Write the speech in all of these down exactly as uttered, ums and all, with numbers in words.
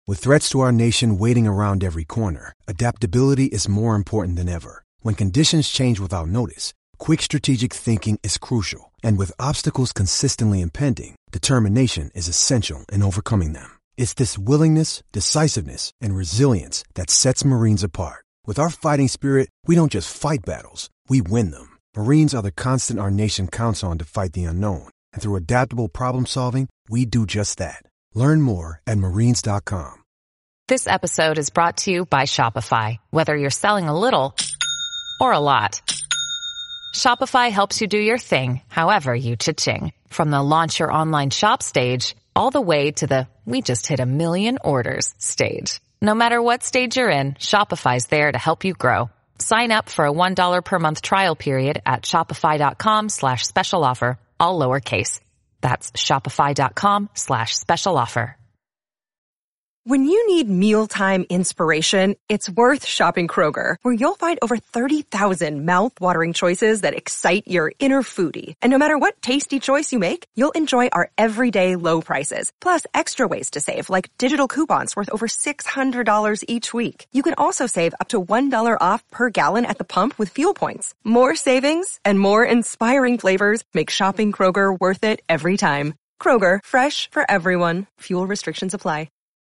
With threats to our nation waiting around every corner, adaptability is more important than ever. When conditions change without notice, quick strategic thinking is crucial. And with obstacles consistently impending, determination is essential in overcoming them. It's this willingness, decisiveness, and resilience that sets Marines apart. With our fighting spirit, we don't just fight battles, we win them. Marines are the constant our nation counts on to fight the unknown. And through adaptable problem solving, we do just that. Learn more at marines dot com. This episode is brought to you by Shopify. Whether you're selling a little or a lot, Shopify helps you do your thing, however you cha-ching. From the launch your online shop stage, all the way to the we just hit a million orders stage. No matter what stage you're in, Shopify's there to help you grow. Sign up for a one dollar per month trial period at shopify.com slash special offer, all lowercase. That's shopify.com slash special offer. When you need mealtime inspiration, it's worth shopping Kroger, where you'll find over thirty thousand mouth-watering choices that excite your inner foodie. And no matter what tasty choice you make, you'll enjoy our everyday low prices, plus extra ways to save, like digital coupons worth over six hundred dollars each week. You can also save up to one dollar off per gallon at the pump with fuel points. More savings and more inspiring flavors make shopping Kroger worth it every time. Kroger, fresh for everyone. Fuel restrictions apply.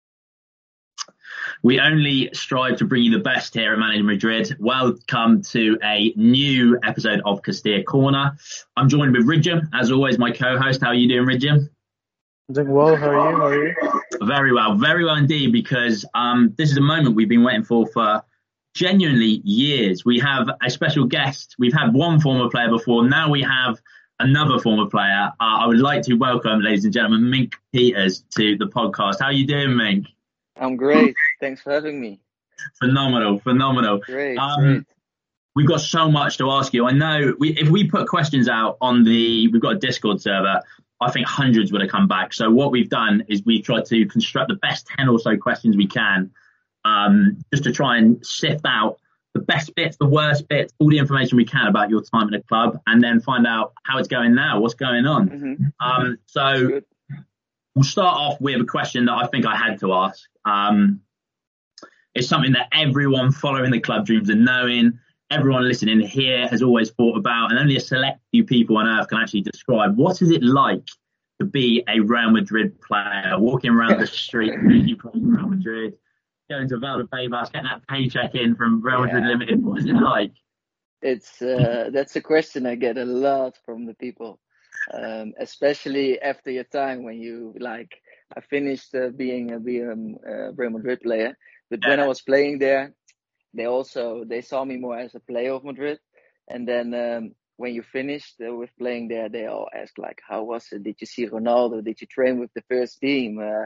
We only strive to bring you the best here at Managing Madrid. Welcome to a new episode of Castilla Corner. I'm joined with Ridjam, as always, my co-host. How are you doing, Ridjam? Doing well. How are you? How are you? Very well. Very well indeed, because um, this is a moment we've been waiting for for genuinely years. We have a special guest. We've had one former player before. Now we have another former player. Uh, I would like to welcome, ladies and gentlemen, Mink Peters to the podcast. How are you doing, Mink? I'm great. Thanks for having me. Phenomenal, phenomenal. Great, um, great. We've got so much to ask you. I know we, if we put questions out on the, we've got a Discord server, I think hundreds would have come back. So what we've done is we've tried to construct the best ten or so questions we can, um, just to try and sift out the best bits, the worst bits, all the information we can about your time in the club, and then find out how it's going now, what's going on. Mm-hmm. Um, so Good. We'll start off with a question that I think I had to ask. Um, it's something that everyone following the club dreams of knowing, everyone listening here has always thought about, and only a select few people on earth can actually describe. What is it like to be a Real Madrid player, walking around the street, you play Real Madrid, going to Valdebebas, getting that paycheck in from Real Madrid Yeah. Limited? What is it like? It's uh, that's a question I get a lot from the people, um, especially after your time when you like. I finished uh, being a, being a Real Madrid player, but when I was playing there, they also they saw me more as a player of Madrid. And then um, when you finished uh, with playing there, they all asked like, "How was it? Did you see Ronaldo? Did you train with the first team? Uh,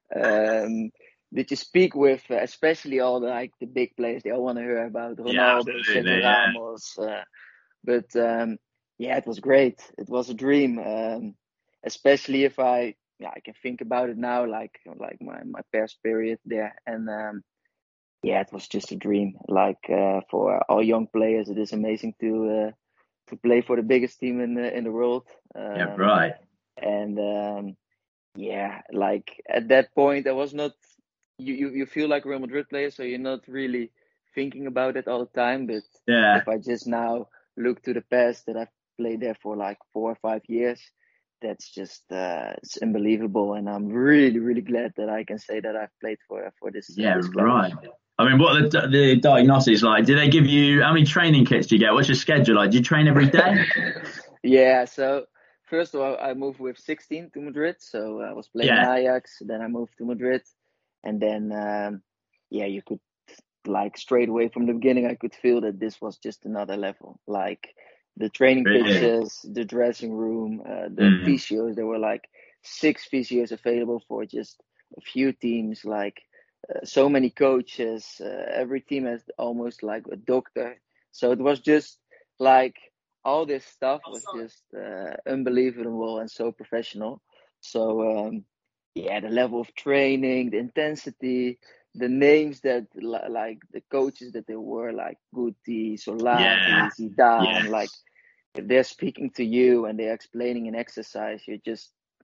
um, did you speak with, uh, especially all the like the big players? They all want to hear about Ronaldo, Yeah, Sergio yeah. Ramos." Uh, but um, yeah, it was great. It was a dream, um, especially if I. Yeah, I can think about it now, like like my, my past period there, and um, yeah, it was just a dream. Like uh, for all young players, it is amazing to uh, to play for the biggest team in the in the world. Um, Yeah, right. And um, yeah, like at that point, I was not. You, you you feel like a Real Madrid player, so you're not really thinking about it all the time. But Yeah. if I just now look to the past, that I've played there for like four or five years. That's just uh, it's unbelievable, and I'm really, really glad that I can say that I've played for for this. Yeah, uh, this club. right. I mean, what are the, the diagnosis like? Do they give you, how many training kits do you get? What's your schedule like? Do you train every day? Yeah. So first of all, I moved with sixteen to Madrid. So I was playing Yeah. in Ajax. Then I moved to Madrid, and then um, yeah, you could like straight away from the beginning, I could feel that this was just another level. Like. The training Really? pitches, the dressing room, uh, the Mm. physios. There were like six physios available for just a few teams. Like uh, so many coaches. Uh, every team has almost like a doctor. So it was just like all this stuff was just uh, unbelievable and so professional. So um, yeah, the level of training, the intensity, the names that li- like the coaches that they were like Guti, Solari, Yeah. Zidane, Yes. like if they're speaking to you and they're explaining an exercise, you're just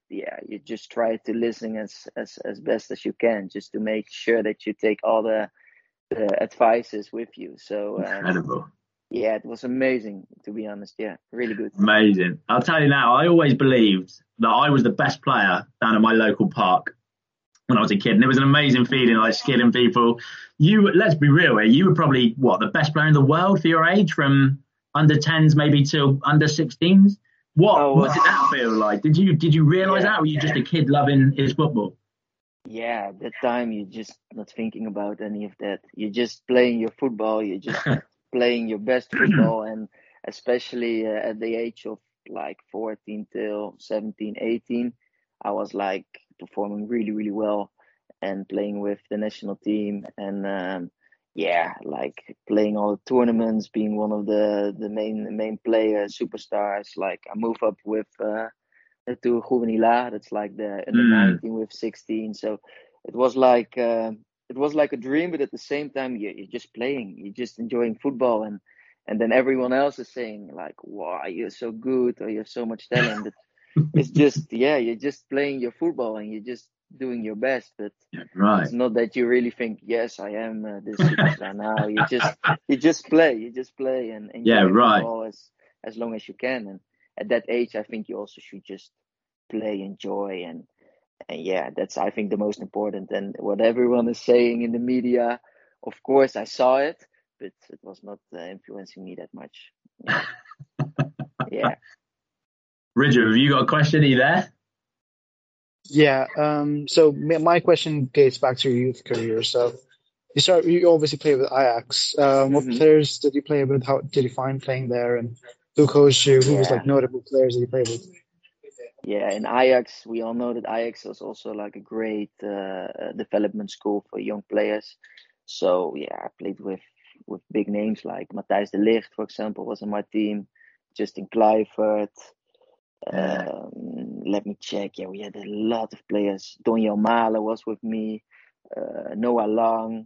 yeah, you just try to listen as as as best as you can, just to make sure that you take all the, the advices with you. So um, Incredible. yeah, it was amazing, to be honest. Yeah, really good. Amazing. I'll tell you now, I always believed that I was the best player down at my local park when I was a kid. And it was an amazing feeling, like skilling people. You, let's be real here, you were probably, what, the best player in the world for your age, from under tens maybe till under sixteens? What, Oh, what did that feel like? Did you did you realise yeah. that, or were you just a kid loving his football? Yeah, at that time you're just not thinking about any of that. You're just playing your football. You're just playing your best football, and especially uh, at the age of like fourteen till seventeen, eighteen, I was like performing really, really well and playing with the national team, and um, yeah, like playing all the tournaments, being one of the the main the main players, superstars. Like I move up with. Uh, to Juvenila. That's like the under Mm. nineteen with sixteen. So it was like uh, it was like a dream, but at the same time, you're, you're just playing, you're just enjoying football, and and then everyone else is saying like, "Wow, you're so good," or "You have so much talent." But it's just yeah, you're just playing your football and you're just doing your best. But Yeah, right. it's not that you really think, "Yes, I am uh, this superstar now." You just you just play, you just play and enjoy Yeah, right. football as as long as you can. And at that age, I think you also should just play, enjoy, and and yeah, that's I think the most important. And what everyone is saying in the media, of course, I saw it, but it was not uh, influencing me that much. Yeah. Yeah. Richard, have you got a question? Are you there? Yeah. Um, so m- my question dates back to your youth career. So you start, you obviously play with Ajax. Um, what hmm players did you play with? How did you find playing there? And who coached you? Who was Yeah. like notable players that you played with? Yeah. In Ajax, we all know that Ajax was also like a great uh, uh, development school for young players. So yeah, I played with with big names like Matthijs de Ligt, for example, was on my team. Justin Kluivert. Yeah. Um, let me check. Yeah, we had a lot of players. Donjel Malen was with me. Uh, Noah Lang.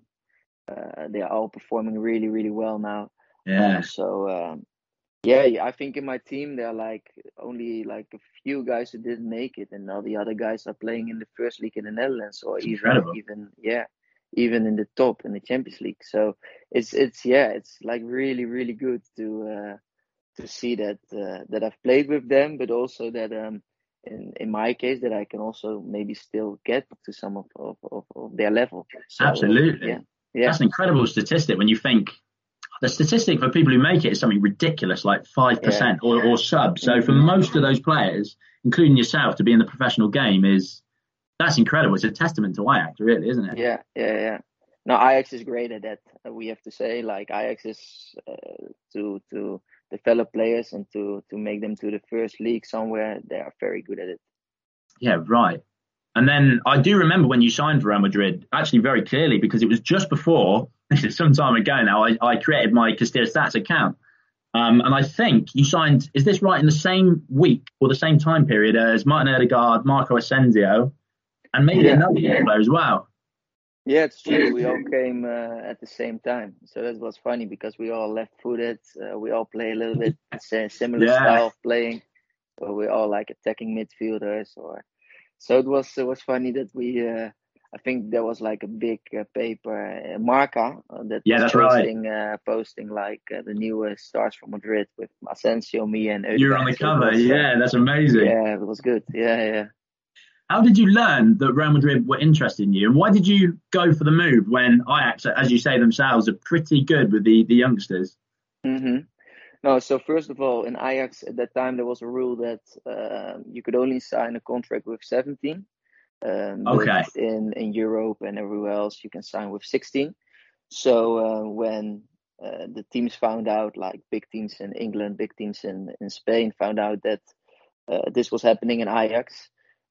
Uh, they are all performing really, really well now. Yeah. Uh, so um, yeah, yeah, I think in my team there are like only like a few guys who didn't make it, and all the other guys are playing in the first league in the Netherlands, or It's even incredible. even yeah, even in the top in the Champions League. So it's it's yeah, it's like really, really good to. Uh, to see that uh, that I've played with them, but also that um in in my case that I can also maybe still get to some of of, of, of their level. So uh, Absolutely. yeah, yeah, That's an incredible statistic when you think the statistic for people who make it is something ridiculous, like five percent yeah. or, or sub. So for Mhm. most of those players, including yourself, to be in the professional game is that's incredible. It's a testament to Ajax, really, isn't it? Yeah, yeah, yeah. No, Ajax is great at that. uh, We have to say, like Ajax is uh, to to develop players and to to make them to the first league somewhere. They are very good at it. Yeah, right. And then I do remember when you signed for Real Madrid, actually very clearly, because it was just before, this is some time ago now, I, I created my Castilla Stats account. Um, and I think you signed, is this right, in the same week or the same time period as Martin Odegaard, Marco Asensio, and maybe Yeah, another player as well? yeah, it's true. We all came uh, at the same time, so that was funny because we all left-footed. Uh, we all play a little bit sa- similar Yeah. style of playing, or we're all like attacking midfielders. Or so it was. It was funny that we. Uh, I think there was like a big uh, paper, uh, Marca, uh, that Yeah, was that's right. posting uh, posting like uh, the newest stars from Madrid with Asensio, me, and You were on Odegaard. the So it cover. was, uh, Yeah, that's amazing. yeah, it was good. Yeah, yeah. How did you learn that Real Madrid were interested in you? And why did you go for the move when Ajax, as you say themselves, are pretty good with the, the youngsters? hmm No, so first of all, in Ajax at that time there was a rule that uh, you could only sign a contract with seventeen. Um, but Okay. in, in Europe and everywhere else, you can sign with sixteen. So uh, when uh, the teams found out, like big teams in England, big teams in, in Spain, found out that uh, this was happening in Ajax,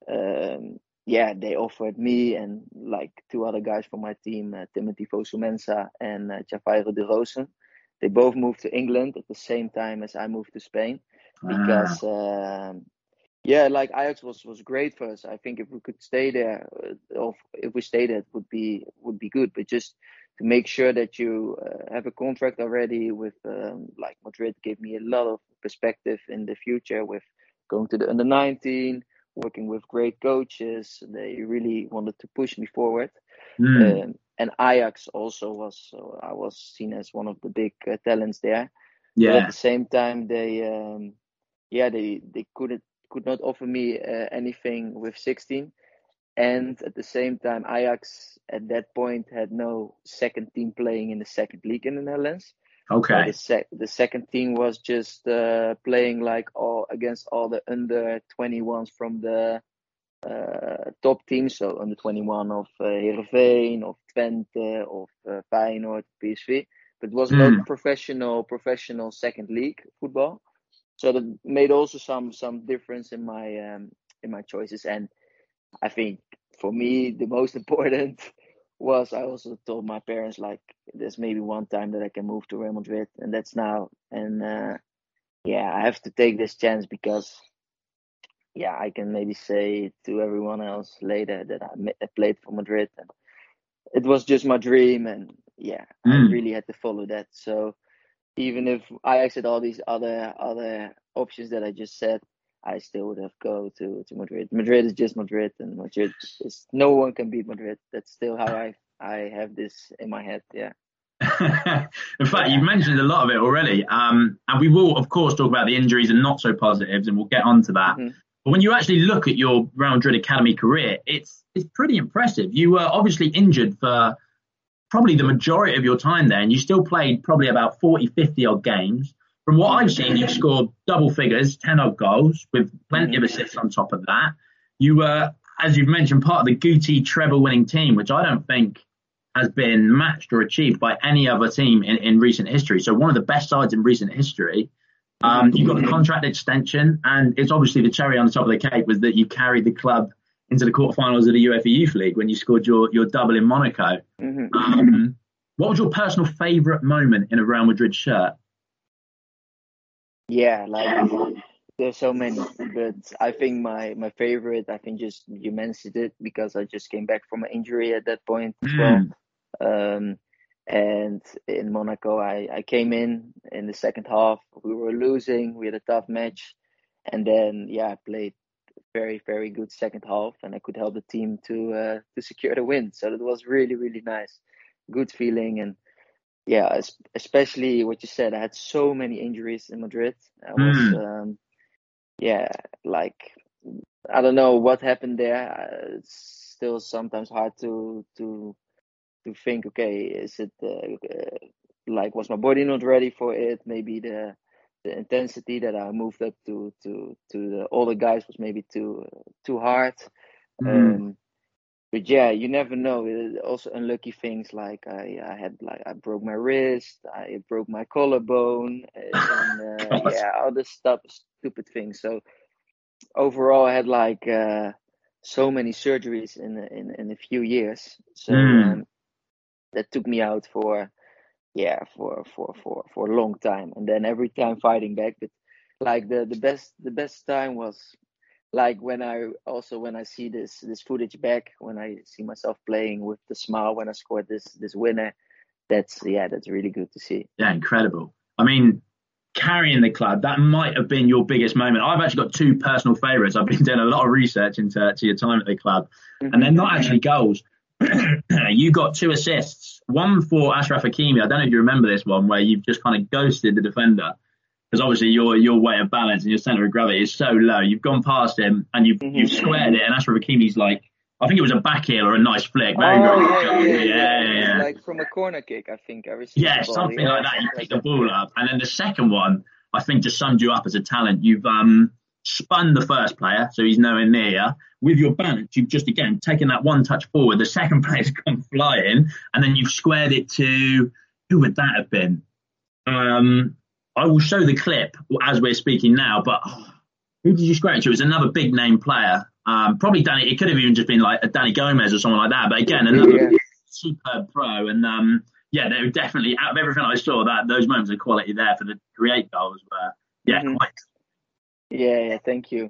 um, yeah, they offered me and like two other guys from my team, uh, Timothy Fosu-Mensah and uh, Javairo de Rosen. They both moved to England at the same time as I moved to Spain Ah, because um, yeah, like Ajax was was great for us. I think if we could stay there, uh, or if we stayed there, it would be would be good. But just to make sure that you uh, have a contract already with, um, like Madrid, gave me a lot of perspective in the future with going to the under nineteen, working with great coaches. They really wanted to push me forward. Mm. Um, and Ajax also was, so I was seen as one of the big uh, talents there. Yeah. But at the same time, they, um, yeah, they, they couldn't, could not offer me uh, anything with sixteen. And at the same time, Ajax at that point had no second team playing in the second league in the Netherlands. Okay. So the, sec- the second team was just uh, playing like all against all the under twenty-ones from the uh, top teams. So under twenty-one of uh, Heerenveen, of Twente, of uh, Feyenoord, P S V. But it was Mm. not professional, professional second league football. So that made also some some difference in my um, in my choices. And I think for me the most important was I also told my parents, like, there's maybe one time that I can move to Real Madrid, and that's now. And uh, yeah, I have to take this chance because yeah, I can maybe say to everyone else later that I, ma- I played for Madrid, and it was just my dream, and yeah, I Mm. really had to follow that. So even if I exited all these other other options that I just said, I still would have go to, to Madrid. Madrid is just Madrid, and Madrid is no one can beat Madrid. That's still how I I have this in my head. Yeah. In fact, Yeah. you've mentioned a lot of it already. Um, and we will, of course, talk about the injuries and not so positives, and we'll get on to that. Mhm. But when you actually look at your Real Madrid Academy career, it's it's pretty impressive. You were obviously injured for probably the majority of your time there, and you still played probably about forty, fifty odd games. From what I've seen, you've scored double figures, ten odd goals, with plenty of assists on top of that. You were, as you've mentioned, part of the Guti treble winning team, which I don't think has been matched or achieved by any other team in, in recent history. So one of the best sides in recent history. Um, you got a contract extension, and it's obviously the cherry on the top of the cake was that you carried the club into the quarterfinals of the UEFA Youth League when you scored your, your double in Monaco. Mm-hmm. Um, what was your personal favourite moment in a Real Madrid shirt? Yeah, like there's so many, but I think my my favorite, I think just you mentioned it because I just came back from an injury at that point as well. Um, and in Monaco, I, I came in in the second half. We were losing. We had a tough match, and then yeah, I played very very good second half, and I could help the team to uh, to secure the win. So that was really really nice, good feeling. And yeah, es- especially what you said. I had so many injuries in Madrid. I was Mm. um, yeah, like I don't know what happened there. Uh, It's still sometimes hard to to to think. Okay, is it uh, uh, like was my body not ready for it? Maybe the the intensity that I moved up to to to the older guys was maybe too uh, too hard. Mm. Um, but yeah, you never know. Uh, Also unlucky things like I, I had like I broke my wrist, I broke my collarbone, uh, and uh, God. yeah, all this stuff, stupid things. So overall, I had like uh, so many surgeries in a- in in a few years. So Mm. um, that took me out for yeah for for for for a long time, and then every time fighting back. But like the the best the best time was like when I also when I see this this footage back, when I see myself playing with the smile when I scored this this winner. That's yeah, that's really good to see. Yeah, incredible. I mean, carrying the club, that might have been your biggest moment. I've actually got two personal favourites. I've been doing a lot of research into to your time at the club, and they're not actually goals. You got two assists, one for Ashraf Hakimi. I don't know if you remember this one, where you've just kind of ghosted the defender. Because obviously your your weight of balance and your centre of gravity is so low. You've gone past him and you've Mhm. you've squared it, and Ashraf Hakimi's like, I think it was a back heel or a nice flick. Very, Oh very yeah, good yeah, goal. yeah, yeah, yeah, yeah. yeah. Like from a corner kick, I think I received Yeah, the ball. something Yeah, like that. You something pick like the that. ball Yeah. up, and then the second one, I think, just summed you up as a talent. You've um spun the first player, so he's nowhere near you. With your balance, you've just again taken that one touch forward. The second player's gone flying, and then you've squared it to who would that have been? Um, I will show the clip as we're speaking now, but oh, who did you square it to? It was another big name player. Um, probably Danny. It could have even just been like a Danny Gomez or someone like that. But again, another Yeah. superb pro. And um, yeah, they were definitely, out of everything I saw, that those moments of quality there for the create goals were yeah Mhm. quite. Yeah, yeah. Thank you.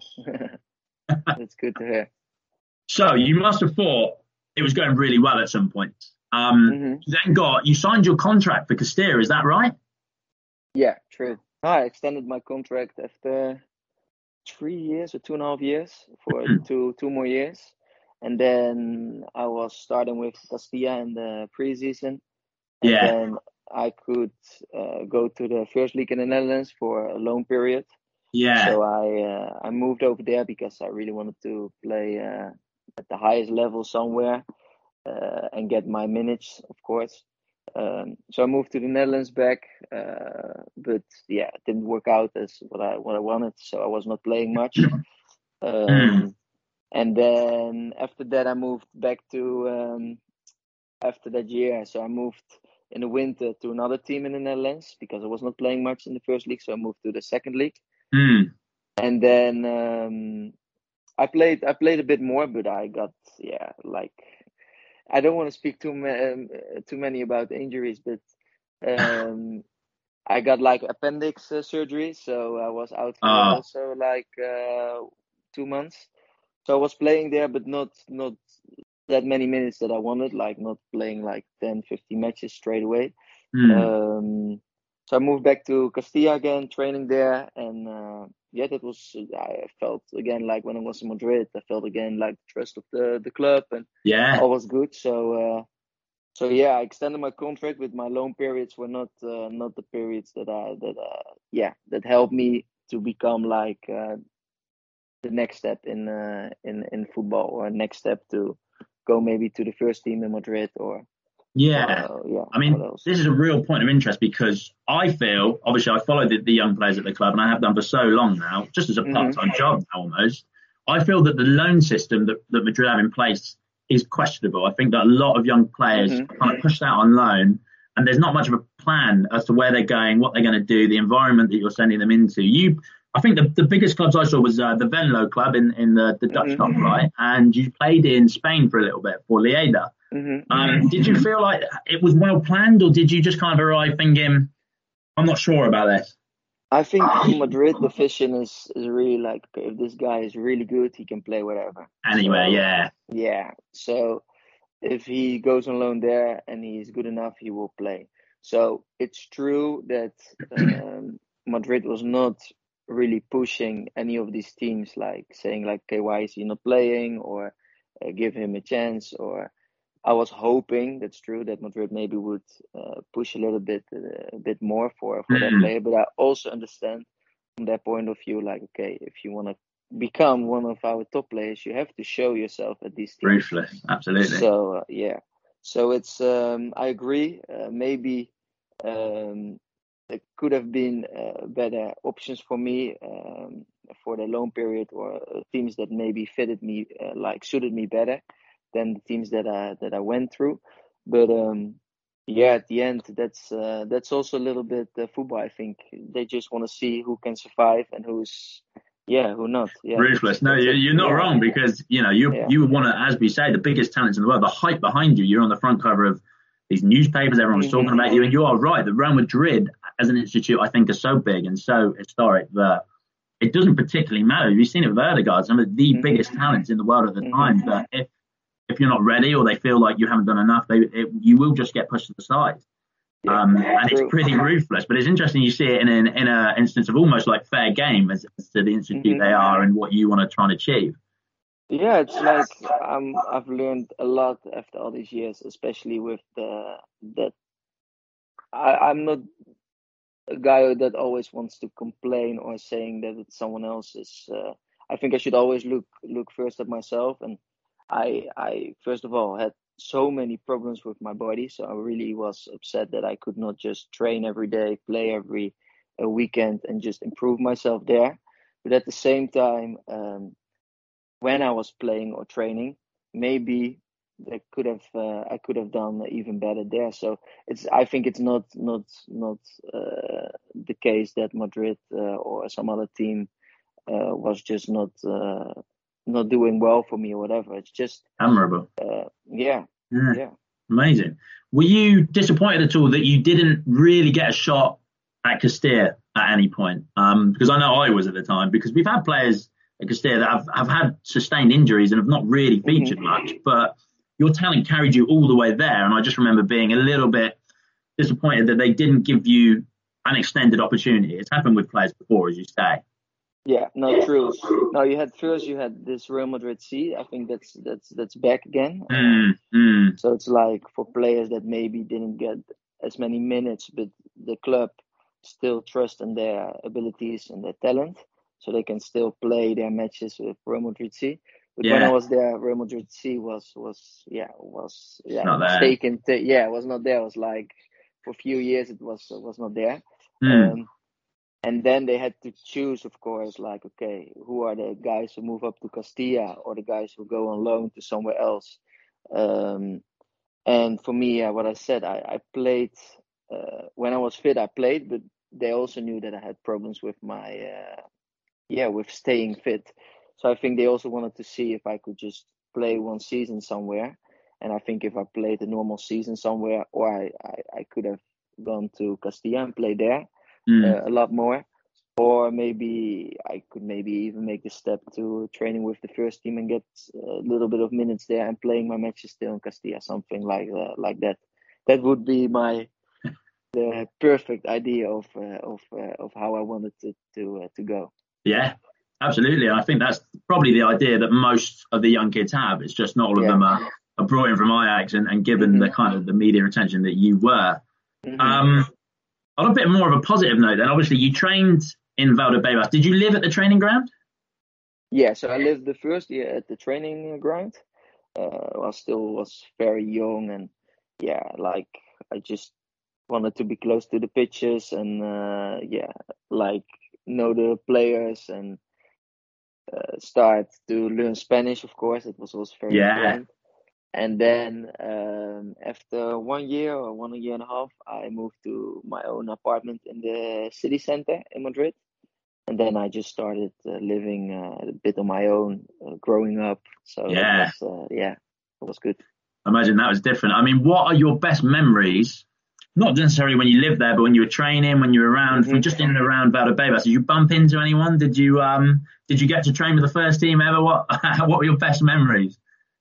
That's good to hear. So you must have thought it was going really well at some point. Um, hmm you then got you signed your contract for Castilla. Is that right? Yeah, true. I extended my contract after three years or two and a half years for two two more years, and then I was starting with Castilla in the preseason, and Yeah. then I could uh, go to the first league in the Netherlands for a loan period. Yeah. So I uh, I moved over there because I really wanted to play uh, at the highest level somewhere uh, and get my minutes, of course. Um, so I moved to the Netherlands back, uh, but yeah, it didn't work out as what I what I wanted. So I was not playing much. Um, Mm. And then after that, I moved back to um, after that year. So I moved in the winter to another team in the Netherlands because I was not playing much in the first league. So I moved to the second league, Mm. and then um, I played. I played a bit more, but I got yeah, like I don't want to speak too ma- um, too many about injuries, but um, I got like appendix uh, surgery, so I was out for Oh. also like uh, two months. So I was playing there, but not not that many minutes that I wanted, like not playing like ten, fifteen matches straight away. Mm. Um, so I moved back to Castilla again, training there, and uh, yeah, that was I felt again like when I was in Madrid, I felt again like the trust of the the club, and Yeah. all was good. So uh, so yeah, I extended my contract, with my loan periods were not uh, not the periods that I that uh, yeah that helped me to become like uh, the next step in uh, in in football, or next step to go maybe to the first team in Madrid, or Yeah. uh, yeah. I mean, what else? this is a real point of interest because I feel, obviously, I follow the, the young players at the club, and I have done for so long now, just as a Mhm. part-time job now almost. I feel that the loan system that, that Madrid have in place is questionable. I think that a lot of young players Mhm. are kind of pushed out on loan, and there's not much of a plan as to where they're going, what they're going to do, the environment that you're sending them into. You, I think the, the biggest clubs I saw was uh, the Venlo club in, in the, the Dutch Mhm. top flight, and you played in Spain for a little bit for Lleida. Mhm. Um, did you feel like it was well planned, or did you just kind of arrive thinking, I'm not sure about this? I think in Madrid the vision is is really like, okay, if this guy is really good, he can play wherever. Anyway, So, yeah. Yeah. So if he goes on loan there and he's good enough, he will play. So it's true that um, Madrid was not really pushing any of these teams, like saying like, okay, why is he not playing, or uh, give him a chance, or I was hoping, that's true, that Madrid maybe would uh, push a little bit uh, a bit more for for that Mm. player. But I also understand from their point of view, like, okay, if you want to become one of our top players, you have to show yourself at these teams. Ruthless, absolutely. So uh, yeah, so it's um, I agree. Uh, maybe um, there could have been uh, better options for me um, for the loan period, or uh, teams that maybe fitted me, uh, like suited me better than the teams that I that I went through. But um, yeah, at the end, that's uh, that's also a little bit uh, football. I think they just want to see who can survive and who's yeah, who not. Yeah, that's- Ruthless. No, that's you- it. you're not Yeah. wrong, because, you know, you Yeah. you want to, as we say, the biggest talents in the world, the hype behind you. You're on the front cover of these newspapers, everyone's Mhm. talking about you, and you are right. The Real Madrid as an institute, I think, are so big and so historic that it doesn't particularly matter. You've seen it with Erdegaard, some of the Mhm. biggest talents in the world at the Mhm. time, but if if you're not ready, or they feel like you haven't done enough, they it, you will just get pushed to the side. Yeah, Um, and it's true. pretty ruthless, but it's interesting you see it in an in a instance of almost like fair game as, as to the institute Mhm. they are and what you want to try and achieve. Yeah, it's like um, I've learned a lot after all these years, especially with the that I, I'm not a guy that always wants to complain or saying that it's someone else's. Uh, I think I should always look look first at myself, and I I first of all had so many problems with my body, so I really was upset that I could not just train every day, play every a weekend, and just improve myself there. But at the same time, um, when I was playing or training, maybe I could have uh, I could have done even better there. So it's I think it's not not not uh, the case that Madrid uh, or some other team uh, was just not uh, not doing well for me or whatever. It's just Admirable. uh, yeah Yeah. yeah. Amazing. Were you disappointed at all that you didn't really get a shot at Castilla at any point? Um, because I know I was at the time, because we've had players at Castilla that have, have had sustained injuries and have not really featured Mhm. much, but your talent carried you all the way there. And I just remember being a little bit disappointed that they didn't give you an extended opportunity. It's happened with players before, as you say. Yeah, no, Truls. No, you had first you had this Real Madrid C. I think that's that's that's back again. Mm, Um, mm. so it's like for players that maybe didn't get as many minutes, but the club still trust in their abilities and their talent, so they can still play their matches with Real Madrid C. But when I Yeah, was there, Real Madrid C was was yeah was it's yeah not it was there. taken. To, yeah, it was not there. It was like for a few years it was was not there. Mm. Um, and then they had to choose, of course, like, okay, who are the guys who move up to Castilla or the guys who go on loan to somewhere else? Um, and for me, uh, what I said, I, I played, uh, when I was fit, I played, but they also knew that I had problems with my, uh, yeah, with staying fit. So I think they also wanted to see if I could just play one season somewhere. And I think if I played a normal season somewhere, or I, I, I could have gone to Castilla and played there Mm. uh, a lot more. Or maybe I could maybe even make the step to training with the first team and get a little bit of minutes there and playing my matches still in Castilla, something like uh, like that. That would be my the perfect idea of uh, of uh, of how I wanted to to uh, to go. Yeah, absolutely. I think that's probably the idea that most of the young kids have. It's just not all of Yeah. them are, are brought in from Ajax and, and given Mhm. the kind of the media attention that you were. Mhm. Um, on a bit more of a positive note, then obviously you trained in Valdebebas. Did you live at the training ground? Yeah, so I lived the first year at the training ground. Uh, I still was very young, and yeah, like I just wanted to be close to the pitches and uh, yeah, like know the players and uh, start to learn Spanish. Of course, it was also very Yeah, important. And then um, after one year or one year and a half, I moved to my own apartment in the city center in Madrid. And then I just started uh, living uh, a bit on my own, uh, growing up. So that yeah. was, uh, yeah, it was good. I imagine that was different. I mean, what are your best memories? Not necessarily when you lived there, but when you were training, when you were around, from hmm just in and around Valdebebas. Did you bump into anyone? Did you um did you get to train with the first team ever? What what were your best memories?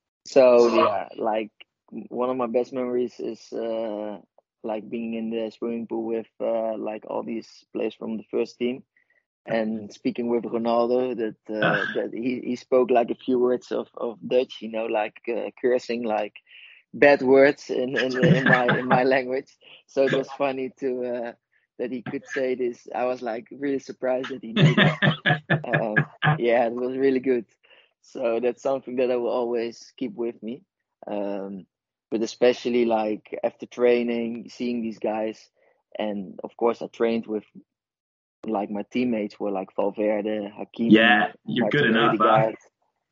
So yeah, like one of my best memories is uh, like being in the swimming pool with uh, like all these players from the first team, and speaking with Ronaldo. That uh, that he, he spoke like a few words of, of Dutch, you know, like uh, cursing like bad words in, in in my in my language. So it was funny to uh, that he could say this. I was like really surprised that he knew that. Um, yeah, it was really good. So that's something that I will always keep with me. Um, but especially like after training, seeing these guys, and of course I trained with like my teammates were like Valverde, Hakimi, Yeah, you're good Martin enough, huh? Odegaard,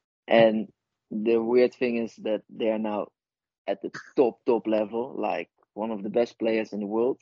and the weird thing is that they are now at the top top level, like one of the best players in the world,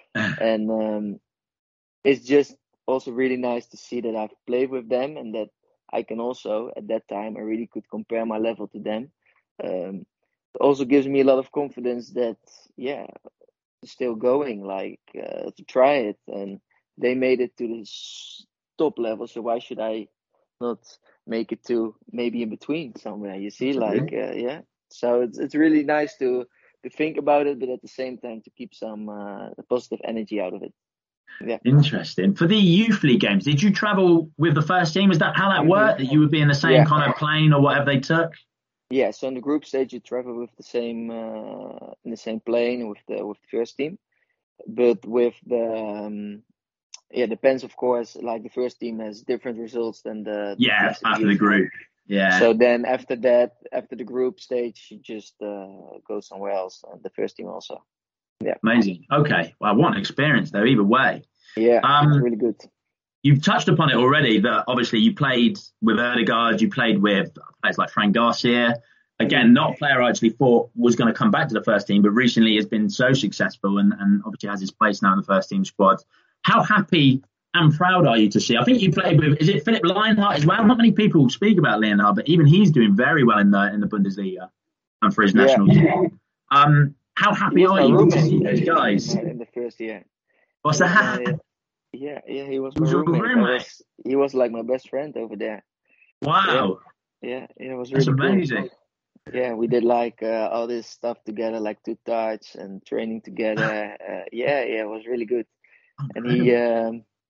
and um, it's just also really nice to see that I've played with them and that I can also at that time I really could compare my level to them. Um, it also gives me a lot of confidence that yeah, still going, like uh, to try it, and they made it to the s- top level. So why should I not make it to maybe in between somewhere? You see, like uh, yeah. So it's it's really nice to to think about it, but at the same time to keep some uh, positive energy out of it. Yeah. Interesting. For the youth league games, did you travel with the first team? Is that how that hmm worked? That you would be in the same Yeah. kind of plane or whatever they took? Yeah. So in the group stage, you travel with the same uh, in the same plane with the with the first team, but with the um, yeah, depends of course. Like the first team has different results than the the Yeah, teams in the after the youth league. group. Yeah, So then after that, after the group stage, you just uh, go somewhere else. And the first team also. Yeah, amazing. Okay, well, what an experience though. Either way, yeah, it's um, really good. you've touched upon it already. That obviously you played with Erdegaard, you played with players like Fran Garcia. hmm Again, not a player I actually thought was going to come back to the first team, but recently has been so successful and, and obviously has his place now in the first team squad. How happy and proud are you to see? I think you played with, is it Philipp Lienhardt as well? Not many people speak about Lienhardt, but even he's doing very well in the in the Bundesliga and for his Yeah, national team. Um, how he happy was are my you to see roommate those actually in guys? my in the first year. What's He was that? my yeah yeah he was my Who's your roommate. I roommate? was he was like my best friend over there. Yeah, Wow, yeah, yeah. It was that's really cool. amazing. Yeah, we did like uh, all this stuff together, like two touch and training together. Uh, yeah, yeah, it was really good. And he um,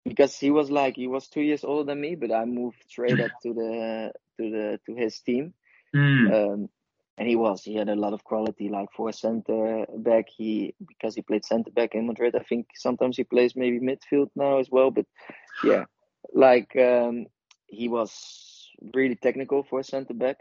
because he was like he was two years older than me, but I moved straight up to the to the to his team. Mm. Um, and he was he had a lot of quality, like for center back. He because he played center back in Madrid. I think sometimes he plays maybe midfield now as well. But yeah, like um, he was really technical for a center back.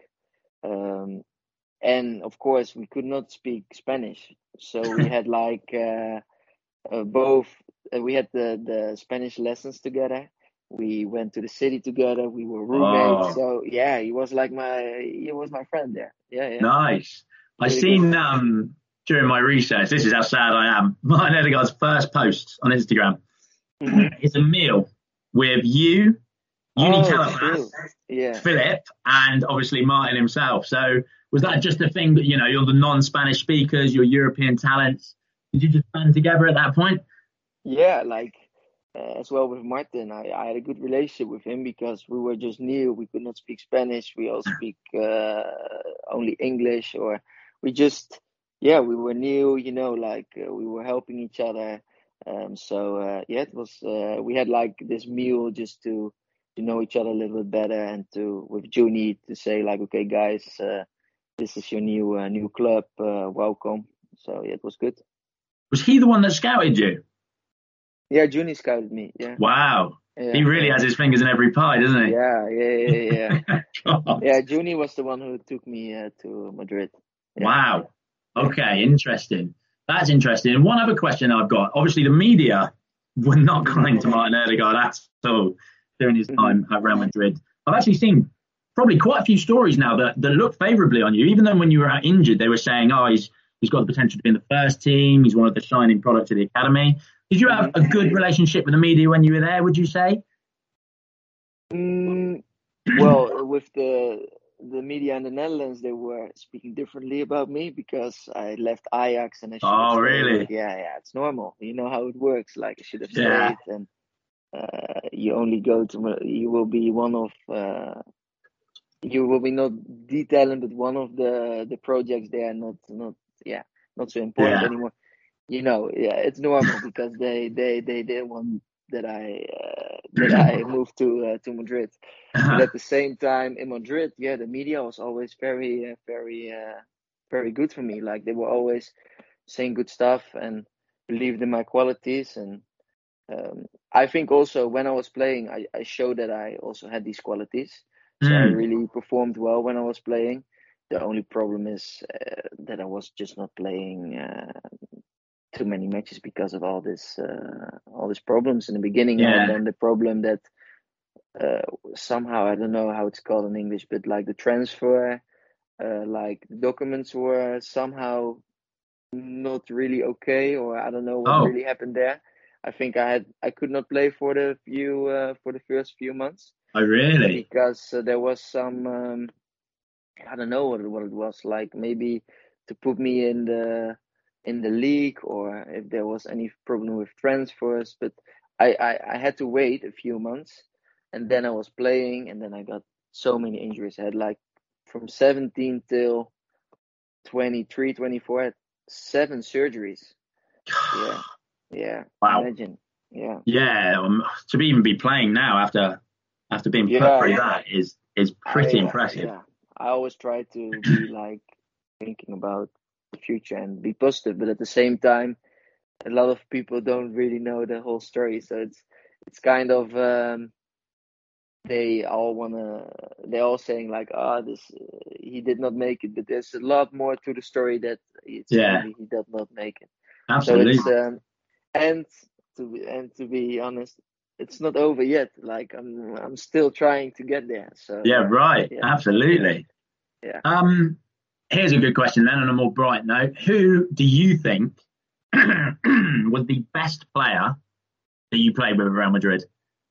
Um, and of course we could not speak Spanish, so we had like uh, uh, both. Uh, we had the the Spanish lessons together. We went to the city together. We were roommates. Oh, So yeah, he was like my he was my friend there. Yeah, yeah. nice. I Really seen good. um during my research. This is how sad I am. Martin Odegaard's first post on Instagram. Mhm. It's a meal with you, Uni Oh, true. Calapas, Yeah. Philip, and obviously Martin himself. So was that just a thing that, you know, you're the non-Spanish speakers, you're European talents? Did you just band together at that point? Yeah, like uh, as well with Martin, I, I had a good relationship with him because we were just new. We could not speak Spanish. We all speak uh, only English, or we just, yeah, we were new, you know, like uh, we were helping each other. Um, so uh, yeah, it was, uh, we had like this meal just to, to know each other a little bit better, and to, with Junie, to say like, okay, guys, uh, this is your new, uh, new club, uh, welcome. So yeah, it was good. Was he the one that scouted you? Yeah, Junie scouted me. Yeah. Wow. Yeah, He really yeah. has his fingers in every pie, doesn't he? Yeah, yeah, yeah, yeah. God. Yeah, Junie was the one who took me uh, to Madrid. Yeah. Wow. Okay, interesting. That's interesting. And one other question I've got. Obviously, the media were not kind to Martin Odegaard at all during his time at Real Madrid. I've actually seen probably quite a few stories now that, that look favourably on you. Even though when you were out injured, they were saying, oh, he's he's got the potential to be in the first team. He's one of the shining products of the academy. Did you have a good relationship with the media when you were there, would you say? Mm, well, with the the media in the Netherlands, they were speaking differently about me because I left Ajax and I should have Oh, stayed. really? Yeah, yeah, it's normal. You know how it works. Like I should have Yeah. stayed, and uh, you only go to you will be one of uh, you will be not the talent, but one of the the projects there, not not yeah, not so important Yeah. anymore. You know, yeah, it's normal because they they they didn't want that I uh, that I moved to uh, to Madrid. But at the same time, in Madrid, yeah, the media was always very uh, very uh, very good for me. Like they were always saying good stuff and believed in my qualities. And um, I think also when I was playing, I, I showed that I also had these qualities. So I Mm. really performed well when I was playing. The only problem is uh, that I was just not playing uh, too many matches because of all this uh, all these problems in the beginning. I Yeah. had then the problem that uh, somehow, I don't know how it's called in English, but like the transfer, uh, like the documents were somehow not really okay, or I don't know what Oh, really happened there. I think I had I could not play for the few uh, for the first few months oh, really? because uh, there was some um, I don't know what it, what it was, like maybe to put me in the in the league, or if there was any problem with transfers. But I, I, I had to wait a few months, and then I was playing, and then I got so many injuries. I had like from seventeen till twenty-three, twenty-four, I had seven surgeries. Yeah, yeah. Wow. Imagine. Yeah. Yeah. Um, to even be playing now after after being put Yeah. through that is is pretty I, uh, impressive. Yeah. I always try to be like thinking about the future and be positive, but at the same time, a lot of people don't really know the whole story. So it's it's kind of um, they all wanna they're all saying like, ah, oh, this uh, he did not make it, but there's a lot more to the story that it's Yeah, maybe he did not make it. absolutely. So it's um, and to be, and to be honest, it's not over yet. Like I'm I'm still trying to get there. So Yeah, uh, right. yeah, Absolutely. yeah. Um, here's a good question then, on a more bright note. Who do you think was the best player that you played with at Real Madrid?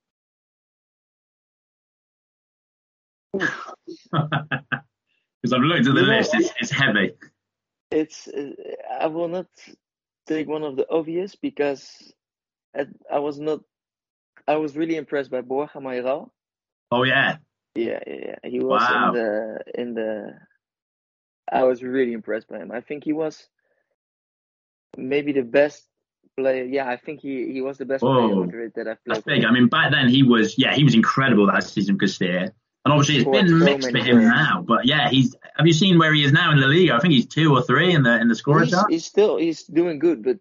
Because I've looked at the You know, list, it's, it's heavy. It's uh, I will not take one of the obvious because I, I was not I was really impressed by Borja Mayoral. Oh yeah, Yeah, yeah, yeah. He was in wow. the in the. I was really impressed by him. I think he was maybe the best player. Yeah, I think he, he was the best player in Oh, Madrid that I've that's played big. for. I mean, back then he was, yeah, he was incredible that season for Castilla. And obviously He it's scored been so mixed for many him goals. now. But yeah, he's. Have you seen where he is now in La Liga? I think he's two or three in the in the scorer He's chart. he's still he's doing good, but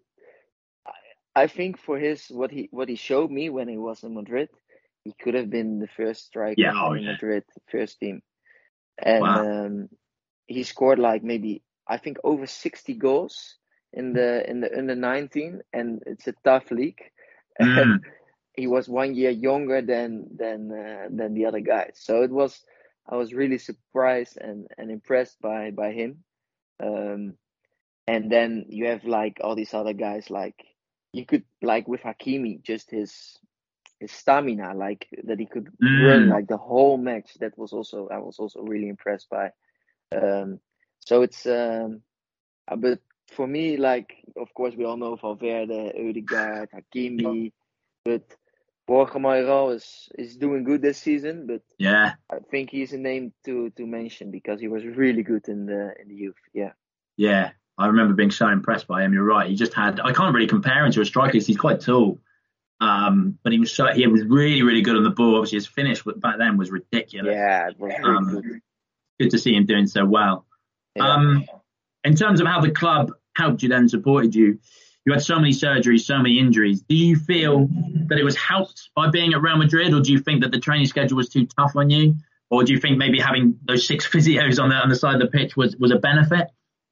I, I think for his what he what he showed me when he was in Madrid, he could have been the first striker Yeah. in, Oh in yeah. Madrid first team. And Wow. um, he scored like maybe I think over sixty goals in the in the under nineteen, and it's a tough league. Mm. And he was one year younger than than uh, than the other guys, so it was I was really surprised and, and impressed by by him. Um, and then you have like all these other guys, like you could like with Hakimi, just his his stamina, like that he could run Mm. like the whole match. That was also I was also really impressed by. Um, so it's um, uh, but for me, like of course we all know Valverde, Ødegaard, Hakimi, but Borja Mayoral is is doing good this season. But Yeah. I think he's a name to to mention because he was really good in the in the youth. Yeah. Yeah. I remember being so impressed by him. You're right. He just had. I can't really compare him to a striker because he's quite tall. Um, but he was so he was really really good on the ball. Obviously, his finish back then was ridiculous. Yeah, it was really Um, good. good to see him doing so well. Yeah. Um, in terms of how the club helped you then, supported you, you had so many surgeries, so many injuries. Do you feel that it was helped by being at Real Madrid, or do you think that the training schedule was too tough on you, or do you think maybe having those six physios on the on the side of the pitch was was a benefit?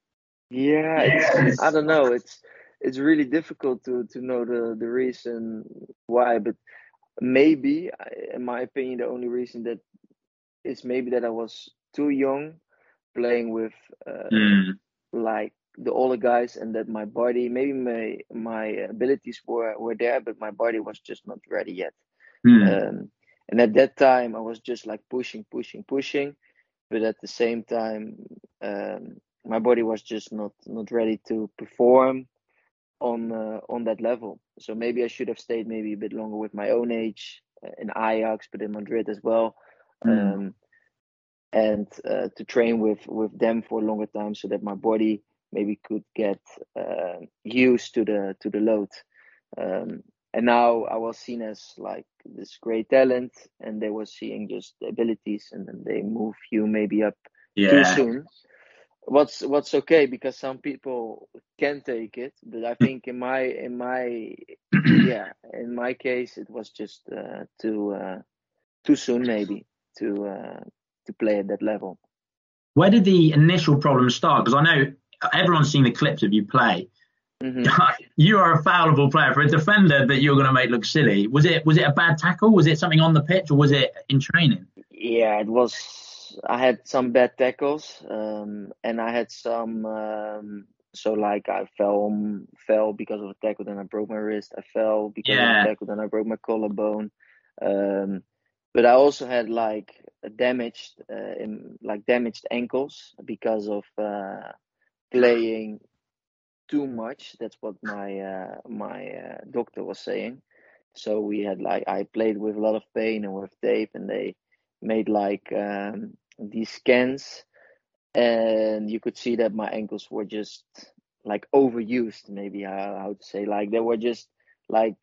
Yeah, it's I don't know. It's it's really difficult to to know the the reason why, but maybe, in my opinion, the only reason that is maybe that I was too young playing with uh, Mm. like the older guys, and that my body, maybe my my abilities were were there, but my body was just not ready yet. Mm. Um, and at that time, I was just like pushing, pushing, pushing, but at the same time, um, my body was just not not ready to perform on uh, on that level. So maybe I should have stayed maybe a bit longer with my own age uh, in Ajax, but in Madrid as well, Mm. um, and uh, to train with with them for a longer time, so that my body maybe could get uh, used to the to the load. Um, and now I was seen as like this great talent, and they were seeing just the abilities, and then they move you maybe up too Yeah. soon. What's what's okay, because some people can take it, but I think in my in my yeah in my case it was just uh, too uh, too soon maybe to uh, to play at that level. Where did the initial problem start? Because I know everyone's seen the clips of you play. Mm-hmm. You are a foulable player. For a defender that you're going to make look silly, was it was it a bad tackle? Was it something on the pitch, or was it in training? Yeah, it was. I had some bad tackles, um, and I had some. Um, so like I fell fell because of a tackle, then I broke my wrist. I fell because Yeah. of a tackle, then I broke my collarbone. Um, but I also had like damaged, uh, in, like damaged ankles because of uh, playing too much. That's what my uh, my uh, doctor was saying. So we had like I played with a lot of pain and with tape, and they made like um, these scans, and you could see that my ankles were just like overused. Maybe how how to say, like they were just like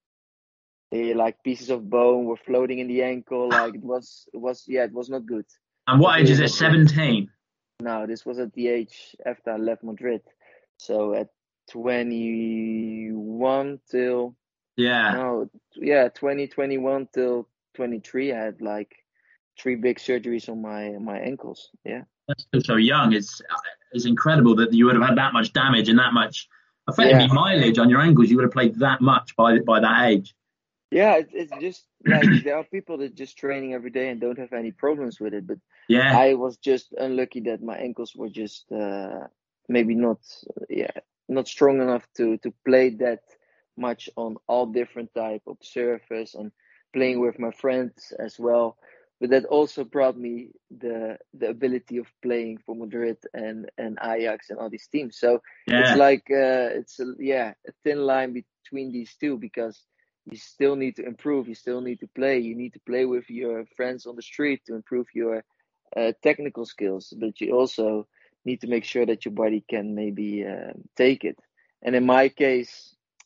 they like pieces of bone were floating in the ankle. Like it was it was yeah it was not good. And what It age really is it? not good. seventeen. No, this was at the age after I left Madrid. So at twenty-one till Yeah. no, yeah, twenty twenty-one till twenty-three, I had like three big surgeries on my my ankles. Yeah. That's still so young. It's it's incredible that you would have had that much damage and that much effectively Yeah. mileage on your ankles. You would have played that much by by that age. Yeah, it, it's just like there are people that just training every day and don't have any problems with it, but Yeah. I was just unlucky that my ankles were just uh, maybe not yeah not strong enough to to play that much on all different type of surface and playing with my friends as well. But that also brought me the the ability of playing for Madrid and and Ajax and all these teams. So it's Yeah. like uh, it's a, yeah a thin line between these two, because you still need to improve. You still need to play. You need to play with your friends on the street to improve your uh, technical skills, but you also need to make sure that your body can maybe uh, take it. And in my case,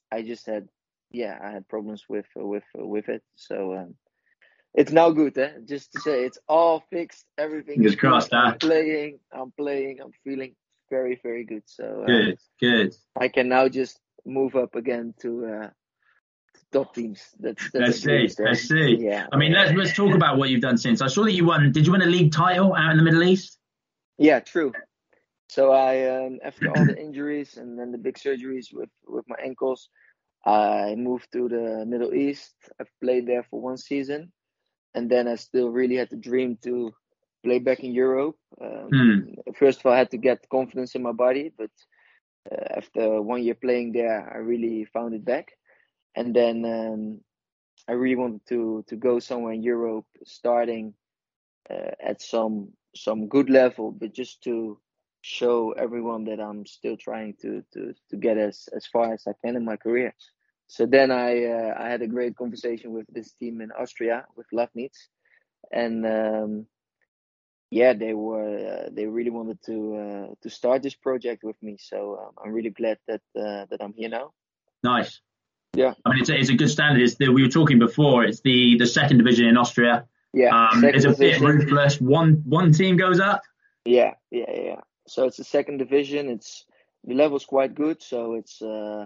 I just had, yeah, I had problems with uh, with uh, with it. So um, it's now good, eh? Just to say, it's all fixed. Everything Fingers is good. crossed, I'm huh? playing. I'm playing. I'm feeling very, very good. So uh, Good, good. I can now just move up again to uh, top teams. That's that's Let's a dream see. still. Let's see. Yeah. I mean, yeah. let's let's talk about what you've done since. I saw that you won. Did you win a league title out in the Middle East? Yeah, true. So I, um, after all the injuries and then the big surgeries with, with my ankles, I moved to the Middle East. I've played there for one season, and then I still really had the dream to play back in Europe. Um, Hmm. First of all, I had to get confidence in my body, but uh, after one year playing there, I really found it back. And then um, I really wanted to to go somewhere in Europe, starting uh, at some some good level, but just to show everyone that I'm still trying to to to get as as far as I can in my career. So then I uh, I had a great conversation with this team in Austria with Lafnitz, and um, yeah, they were uh, they really wanted to uh, to start this project with me. So um, I'm really glad that uh, that I'm here now. Nice. Yeah, I mean, it's a, it's a good standard. It's the, we were talking before. It's the, the second division in Austria. yeah, Um, second it's a bit division. ruthless. One one team goes up. Yeah, yeah, yeah. So it's the second division. It's the level's quite good. So it's uh,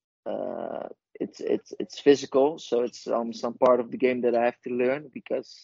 uh, it's it's it's physical. So it's um some part of the game that I have to learn because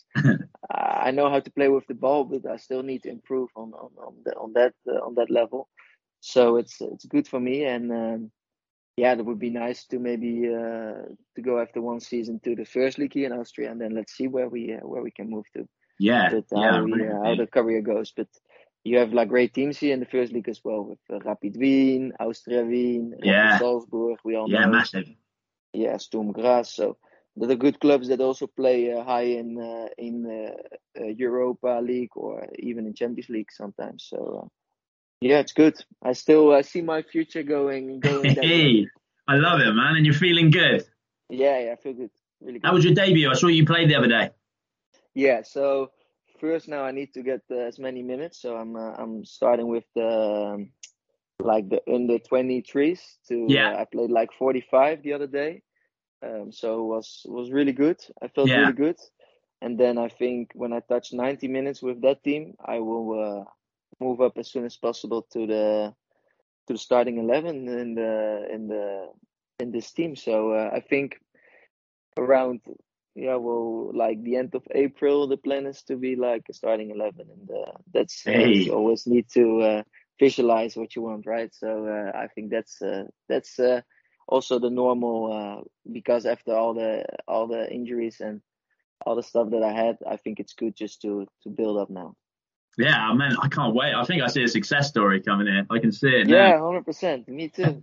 I know how to play with the ball, but I still need to improve on on on, the, on that uh, on that level. So it's it's good for me, and um, yeah, that would be nice to maybe uh, to go after one season to the first league here in Austria, and then let's see where we uh, where we can move to. Yeah, But yeah, how we uh, how the career goes. But you have like great teams here in the first league as well with uh, Rapid Wien, Austria Wien, Rapid yeah, Salzburg. We all yeah, know. massive. Yeah, Sturm Graz. So there are good clubs that also play uh, high in uh, in uh, uh, Europa League or even in Champions League sometimes. So uh, yeah, it's good. I still uh, see my future going going that way. Hey, I love it, man, and you're feeling good. Yeah, yeah, I feel good, really good. How was your debut? I saw you played the other day. Yeah, so first now I need to get uh, as many minutes. So I'm uh, I'm starting with the um, like the under twenty-threes. To Yeah, uh, I played like forty-five the other day. Um, so it was was really good. I felt yeah, really good. And then I think when I touch ninety minutes with that team, I will uh, move up as soon as possible to the to the starting eleven in the in the in this team. So uh, I think around yeah, well, like the end of April, the plan is to be like a starting eleven, and uh, that's uh, hey, you always need to uh, visualize what you want, right? So uh, I think that's uh, that's uh, also the normal uh, because after all the all the injuries and all the stuff that I had, I think it's good just to to build up now. yeah, man, I can't wait. I think I see a success story coming in. I can see it now. Yeah, one hundred percent. Me too.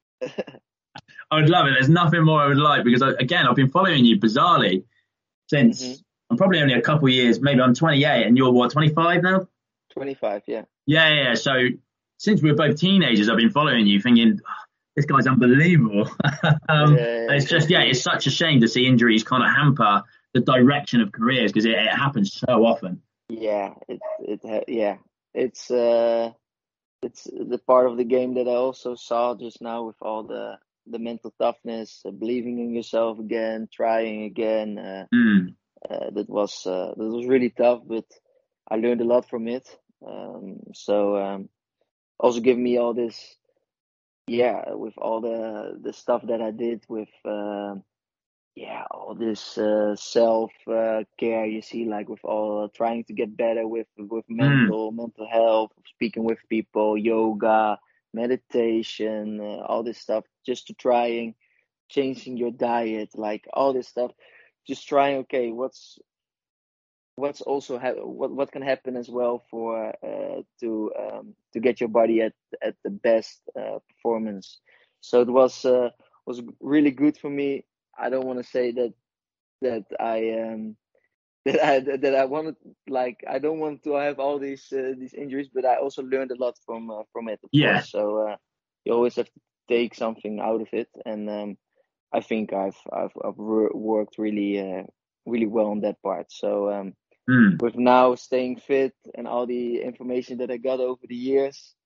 I would love it. There's nothing more I would like because, I, again, I've been following you bizarrely since hmm I'm probably only a couple of years. Maybe I'm twenty-eight and you're what, twenty-five now? twenty-five, yeah. Yeah, yeah. yeah. So since we were both teenagers, I've been following you, thinking oh, this guy's unbelievable. um, Yeah, and it's just, yeah, it's such a shame to see injuries kind of hamper the direction of careers because it, it happens so often. yeah. It it ha- yeah. It's uh. It's the part of the game that I also saw just now with all the the mental toughness, uh, believing in yourself again, trying again. Uh, Mm, uh, that was uh, that was really tough, but I learned a lot from it. Um, so um, also give me all this, yeah, with all the the stuff that I did with. Uh, yeah, all this uh, self uh, care you see, like with all trying to get better with with mm, mental mental health, speaking with people, yoga, meditation, uh, all this stuff, just to trying changing your diet, like all this stuff, just trying. Okay, what's what's also ha- what what can happen as well for uh, to um, to get your body at at the best uh, performance. So it was uh, was really good for me. I don't want to say that that I um that I that I wanted, like I don't want to have all these uh, these injuries, but I also learned a lot from uh, from it, of yeah. course. So uh, you always have to take something out of it, and um, I think I've I've, I've wor- worked really uh, really well on that part. So um, Mm, with now staying fit and all the information that I got over the years,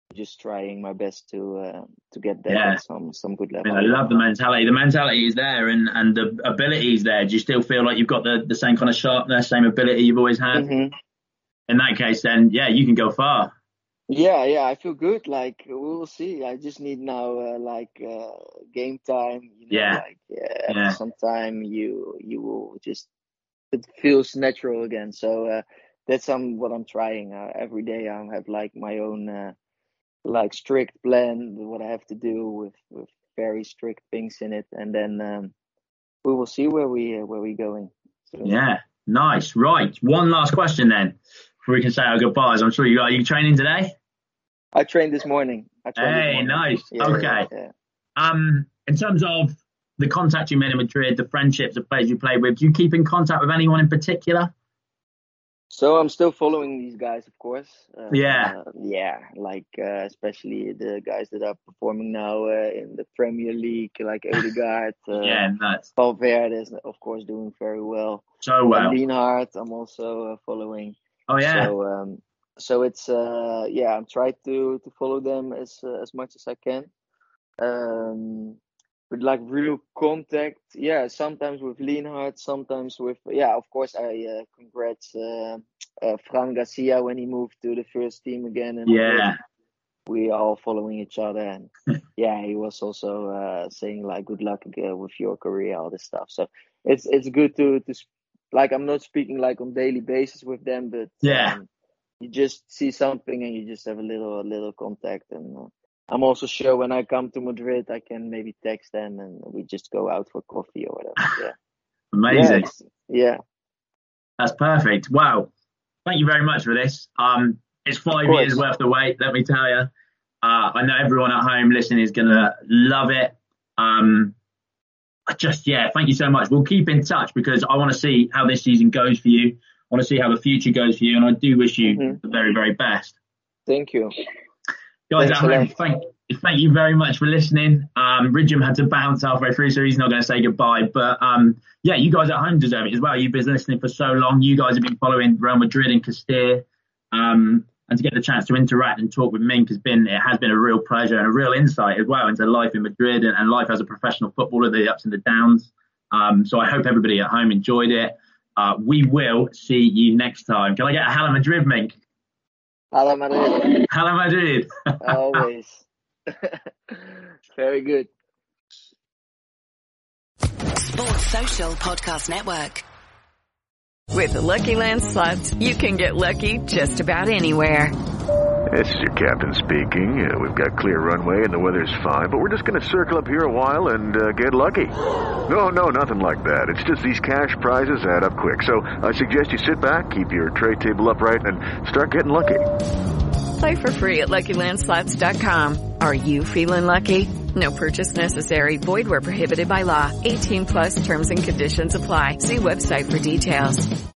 just trying my best to uh, to get that Yeah. at some some good I, level. mean, I love the mentality. The mentality is there, and, and the ability is there. Do you still feel like you've got the, the same kind of sharpness, same ability you've always had? Mm-hmm. In that case, then, yeah, you can go far. Yeah, yeah, I feel good. Like we will see. I just need now, uh, like uh, game time. You know, Yeah. like uh, after Yeah. some time, you you will just it feels natural again. So uh, that's um what I'm trying. Uh, every day I have like my own uh, like strict plan what I have to do with with very strict things in it, and then um, we will see where we uh, where we going. So, Yeah, nice. Right. One last question then, before we can say our goodbyes. I'm sure you are. Are you training today? I trained this morning. I trained this Hey, morning. nice. Yeah, Okay. yeah, yeah. Um, in terms of the contact you made in Madrid, the friendships, the players you played with, do you keep in contact with anyone in particular? So I'm still following these guys, of course. Uh, Yeah. uh, yeah, like uh, especially the guys that are performing now uh, in the Premier League, like Odegaard. Uh, Yeah, nuts. Valverde is, of course, doing very well. So well. And Lienhard, I'm also uh, following. Oh, yeah. So, um, so it's uh, yeah, I'm trying to to follow them as uh, as much as I can. Um, with like real contact, yeah. Sometimes with Lienhard, sometimes with yeah. Of course, I uh, congrats uh, uh, Fran Garcia when he moved to the first team again. And Yeah. we are all following each other, and yeah, he was also uh, saying like good luck uh, with your career, all this stuff. So it's it's good to to sp- like I'm not speaking like on daily basis with them, but Yeah. um, you just see something and you just have a little a little contact. And uh, I'm also sure when I come to Madrid, I can maybe text them and we just go out for coffee or whatever. Yeah, Amazing. yeah, it's- yeah. That's perfect. Wow. Thank you very much for this. Um, it's five course. years worth of wait, let me tell you. Uh, I know everyone at home listening is going to love it. Um, I just, yeah, thank you so much. We'll keep in touch because I want to see how this season goes for you. I want to see how the future goes for you. And I do wish you Mhm. the very, very best. Thank you. Guys Thanks at a home, lot. thank, thank you very much for listening. Um, Ridgem had to bounce halfway through, so he's not going to say goodbye. But um, yeah, you guys at home deserve it as well. You've been listening for so long. You guys have been following Real Madrid and Castilla. Um, and to get the chance to interact and talk with Mink has been, it has been a real pleasure and a real insight as well into life in Madrid and, and life as a professional footballer, the ups and the downs. Um, so I hope everybody at home enjoyed it. Uh, we will see you next time. Can I get a Hala Madrid, Mink? Hala Madrid. Hala Madrid. Always. Very good. Sports Social Podcast Network. With the Lucky Land Slots, you can get lucky just about anywhere. This is your captain speaking. Uh, we've got clear runway and the weather's fine, but we're just going to circle up here a while and uh, get lucky. No, no, nothing like that. It's just these cash prizes add up quick. So I suggest you sit back, keep your tray table upright, and start getting lucky. Play for free at Lucky Land Slots dot com. Are you feeling lucky? No purchase necessary. Void where prohibited by law. eighteen plus terms and conditions apply. See website for details.